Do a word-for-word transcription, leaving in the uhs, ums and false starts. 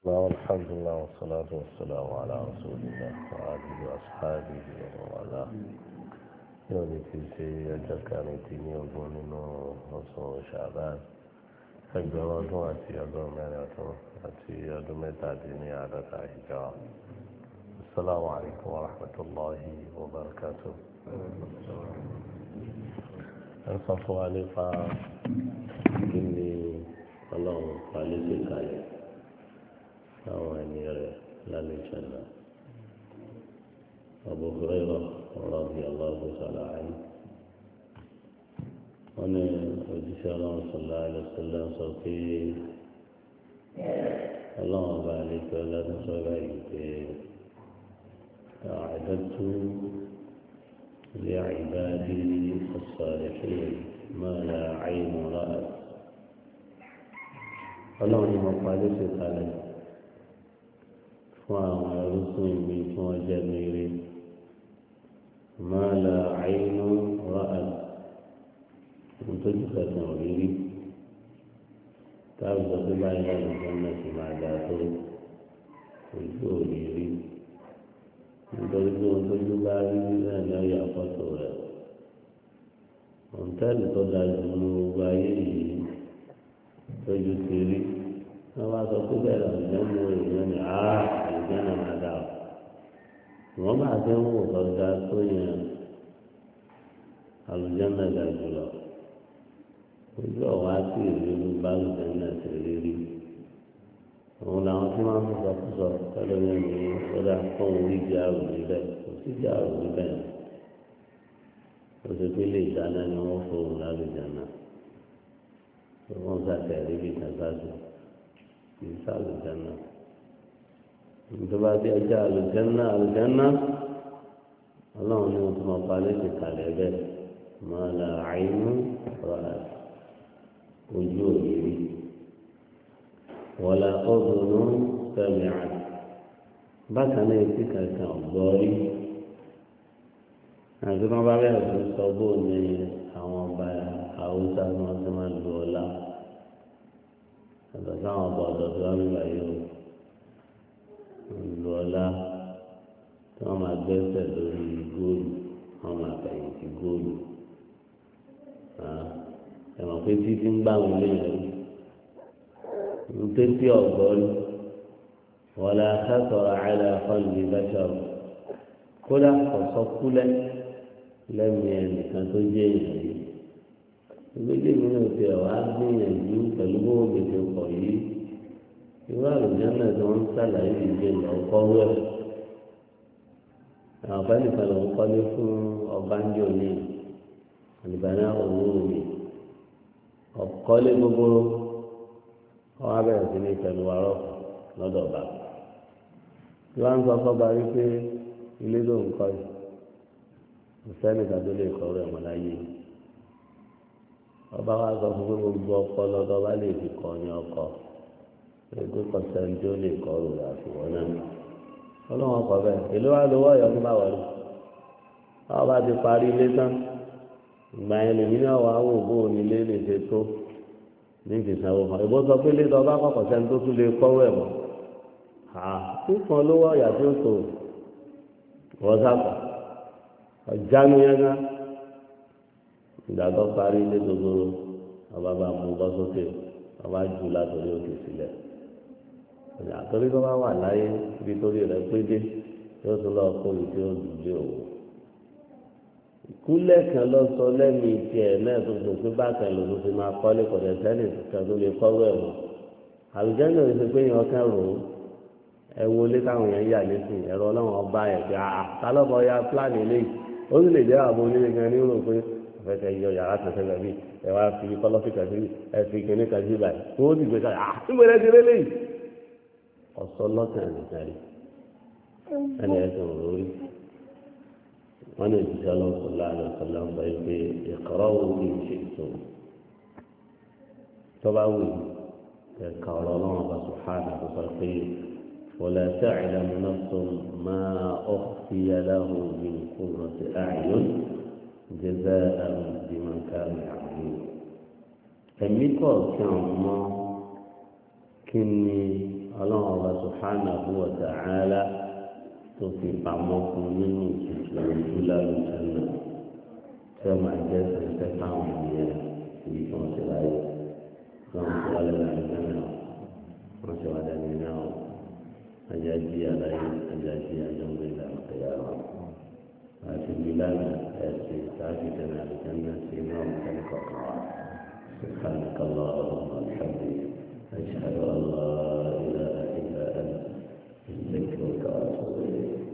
الحمد لله والصلاة والسلام على رسول الله وآله وأصحابه ومن والاه. يوم في سي كانت يوم نصف شعبان فجرات وأتي يوم مانعته أتي يوم تعديني على الهجرة. السلام عليكم ورحمة الله وبركاته. الصفو عليك إني الله عليك عليك àwọn ẹni rẹ̀ lálẹ́ ìṣẹ̀lẹ̀ Abu Hurairah radiyallahu ta'ala anhu wọn ní òjíṣẹ́ ọlọ́run sallallahu alaihi wasallam sọ pé ọlọ́run ọba àlejò ọlọ́dún sọ́ra yìí pé a'adadtu li'ibadi as-salihin ma la 'aynun ra'at ọlọ́run ni mo pa lóṣù kalẹ̀ fún àwọn ẹrúsìn mi tí wọ́n jẹ́ mèrè máa la àìnú ra'at nítorí kẹsàn án rírí táàbù sọ pé báyìí láti gbọ́nà sí máa dá tó ojú òní rí nítorí pé ohun tójú bá rí náà ní ọ̀yà fọ́tò rẹ̀ òǹtẹ́ẹ̀lì tó dájú ní gbogbo ayé yìí tójú ti rí wọ́n bá sọ pé bẹ́ẹ̀ lọ ìjọ mú èèyàn ní àá àìjẹ́ náà máa dà ọ́ wọ́n bá fẹ́ mú ọ̀gá tó yẹn àlùjẹ́ náà dà jùlọ ojú ọ̀wá sí ìrírí bá àlùjẹ́ náà sì rírí òun làwọn tí wọ́n ń sọ sọ tẹ́lẹ̀ yẹn ní sọ́dà fún orí ìjà àrùn níbẹ̀ kò sí ìjà àrùn níbẹ̀ ó ṣe pé lè dáná ni wọ́n fòun lálùjẹ́ náà wọ́n sàtẹ̀rí bí kàtàkì bisa aljanna ìjọba bí ẹjẹ aljanna aljanna ọlọ́run ní oṣù máa palẹ̀ ti kalẹ̀ bẹ́ẹ̀ máa la àìnú rọ̀lá ojú òyìnbí wọlá ọdúnú fẹmi àti bákan náà etí kankan ọgbọrí àti wọn bá bẹ̀rẹ̀ sí sọ bóun ní àwọn ọba haúsá ni wọn ti máa lu ọlá àtọ̀ sáwọn ọba ọ̀dọ́ tó wá nígbà yìí ó lu ọlá tí wọ́n máa gbẹ́sẹ̀ lórí góòlù wọ́n máa fẹ̀yìn sí góòlù ẹ̀wọ̀n pé títí ń gbà wọn lé yẹn ń tẹ́tí ọ̀gọ́rí wọlé akẹ́kọ̀ọ́ àìlẹ́ afọ́nìyí bẹ́sọ̀rọ̀ kódà kọ̀sọ́ kúlẹ̀ lẹ́mìí ẹnìkan tó jẹ́ èèyàn yìí ìgbésẹ̀ mi náà ti ọ̀wá gbìyànjú pẹ̀lú bó gbèsè pọ̀ yìí irú àlùjá náà tí wọ́n ń sàlàyé ìdíje lọ kọ́wé ẹ̀ àwọn ọ̀pẹ́ nìkan ló ń kọ́lé fún ọbànjọ́ ní àlùbáná owó mi ọ̀kọ́lé gbogbo wọ́n á bẹ̀rẹ̀ sí ní pẹ̀lú arọ́ lọ́dọ̀ ọba tí wọ́n ń sọ fọ́ba wípé ilé ló ń kọ́ yìí kò sẹ́nìkan tó lè kọ́ rẹ̀ mọ́ láyé yìí ọba wa sọ fún pé gbogbo ọpọlọ tó bá lè fi kọ ní ọkọ gbogbo kọsẹ́ni tí ó lè kọ rò àfiwọ́n náà ọlọ́wọ́n kọ bẹ́ẹ̀ èló wa lówó ọ̀yọ́ fún báwọ̀ rí ọba ti parí ilé tán ìgbà yẹn lèmi náà wà á wò bó onílé lè ṣe tó ní ìfìsàwò kan ìbò sọ pé létọ́ ọba kọ̀kọ̀ sẹ́ni tó tún lè kọ́wọ́ ẹ̀ mọ́ fífọn lówó ọ̀yà tí ó tó wọ́n sáfà ọ̀jánu yẹn náà ìgbàgbọ́ parí ilé gbogbo ọba bá mú bọ́ sókè ọba jù látòrí òkè sílẹ̀ àtòrí tó bá wà láyé ibi torí rẹ̀ pé dé yóò tún lọ kó ibi tí ó dùdú òwò ìkúlẹ̀ kan lọ sọ lẹ́mìí tiẹ̀ náà tó tó pé bákan lòdù fi máa kọ́lé kọ̀dẹ̀ sẹ́nì kan tó lè kọ́wé ẹ̀ mọ́ àlùjẹ́ náà ṣe pé yẹn ọkàn rò ó ẹ wo ilé táwọn yẹn yà lẹ́sìn ẹ̀rọ ọlọ́run ọba ẹ̀ pé àtàlọ́bọ̀ ya pílánì eléyìí ó sì lè jẹ́ àbọ̀ onílé gan ní rò pé fẹsẹ̀ yọ yàrá tẹ̀sẹ̀ lẹ́bí ẹ wá fi kọ́lọ́fì kàdé ẹ fi kíní kàdé báyìí wọ́n ti gbé káyà ah níbo ẹ ti rélé yìí ọ̀sọ́ lọ́sẹ̀ nìkan rí ẹni ẹsẹ̀ wò lórí wọn ní ìdíje ọlọ́sọ̀lá àlọ́sọ̀lá ń bá yìí pé ìkọ́rọ́ wo kì í ṣe tó tọ́ba wù ẹ̀ka ọ̀rọ̀ ọlọ́run bá sùhánà tó sọ pé ولا تعلم نفس ما أخفي له من قرة أعين جزاء بما كانوا يعملون ẹ̀mí kọ̀ọ̀kan mọ́ kí ni ọlọ́run ọba subhanahu wa ta'ala tó fi pamọ́ fún nínú ìtútù ojú lálùjá náà tí wọ́n máa jẹ́ sẹ́ńtẹ́ fáwọn ènìyàn ibi tí wọ́n ti láyé wọ́n ti wá lẹ́nu àìsàn náà wọ́n ti wá lẹ́nu náà ajájí aláyé ajájí àjọǹgbé ìlànà ẹ̀yà wọn àti ìlànà ẹ̀sìn láti tẹ̀lé àìsàn náà sí náà kẹ́lẹ́ kọ̀ọ̀kan wa سبحانك اللهم وبحمدك أشهد أن لا إله إلا أنت أستغفرك وأتوب إليك